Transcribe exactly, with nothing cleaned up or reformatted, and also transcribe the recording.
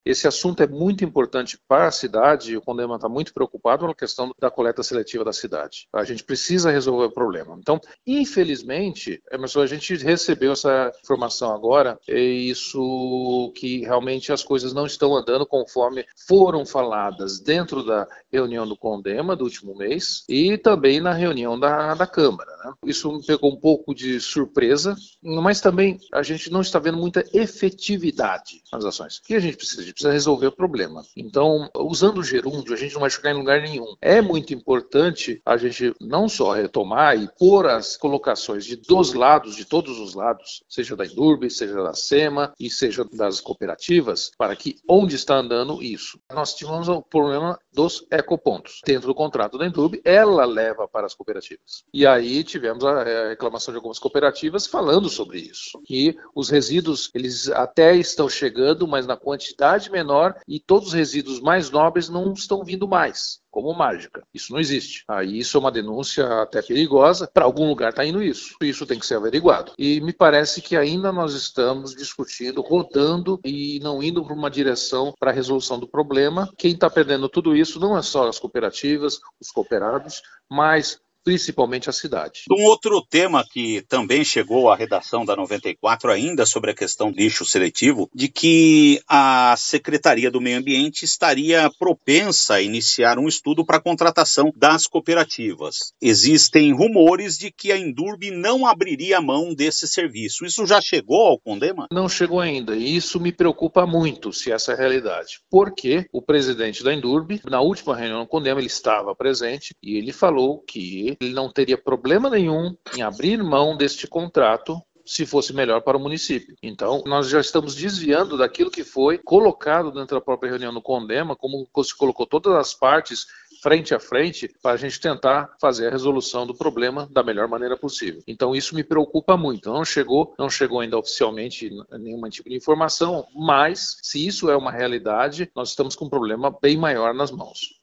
Esse assunto é muito importante para a cidade e o Condema está muito preocupado com a questão da coleta seletiva da cidade. A gente precisa resolver o problema. Então, infelizmente, Emerson, a gente recebeu essa informação agora, é isso que realmente as coisas não estão andando conforme foram faladas dentro da reunião do Condema do último mês e também na reunião da, da Câmara, né? Isso me pegou um pouco de surpresa, mas também a gente não está vendo muita efetividade nas ações. O que a gente precisa? A gente precisa resolver o problema. Então, usando o gerúndio, a gente não vai chegar em lugar nenhum. É muito importante a gente não só retomar e pôr as colocações de dos lados, de todos os lados, seja da Endurbe, seja da SEMA e seja das cooperativas, para que onde está andando isso. Nós tivemos o problema dos ecopontos. Dentro do contrato da Endurbe, ela leva para as cooperativas. E aí tivemos a reclamação de algumas cooperativas falando sobre isso. Que os resíduos, eles até estão chegando, mas na quantidade menor e todos os resíduos mais nobres não estão vindo mais, como mágica. Isso não existe. Aí isso é uma denúncia até perigosa. Para algum lugar está indo isso. Isso tem que ser averiguado. E me parece que ainda nós estamos discutindo, rodando e não indo para uma direção para a resolução do problema. Quem está perdendo tudo isso não é só as cooperativas, os cooperados, mas principalmente a cidade. Um outro tema que também chegou à redação da noventa e quatro, ainda sobre a questão do lixo seletivo, de que a Secretaria do Meio Ambiente estaria propensa a iniciar um estudo para a contratação das cooperativas. Existem rumores de que a Endurbe não abriria mão desse serviço. Isso já chegou ao Condema? Não chegou ainda, e isso me preocupa muito, se essa é a realidade. Porque o presidente da Endurbe, na última reunião do Condema, ele estava presente e ele falou que ele não teria problema nenhum em abrir mão deste contrato se fosse melhor para o município. Então, nós já estamos desviando daquilo que foi colocado dentro da própria reunião do Condema, como se colocou todas as partes frente a frente para a gente tentar fazer a resolução do problema da melhor maneira possível. Então, isso me preocupa muito. Não chegou, não chegou ainda oficialmente nenhum tipo de informação, mas se isso é uma realidade, nós estamos com um problema bem maior nas mãos.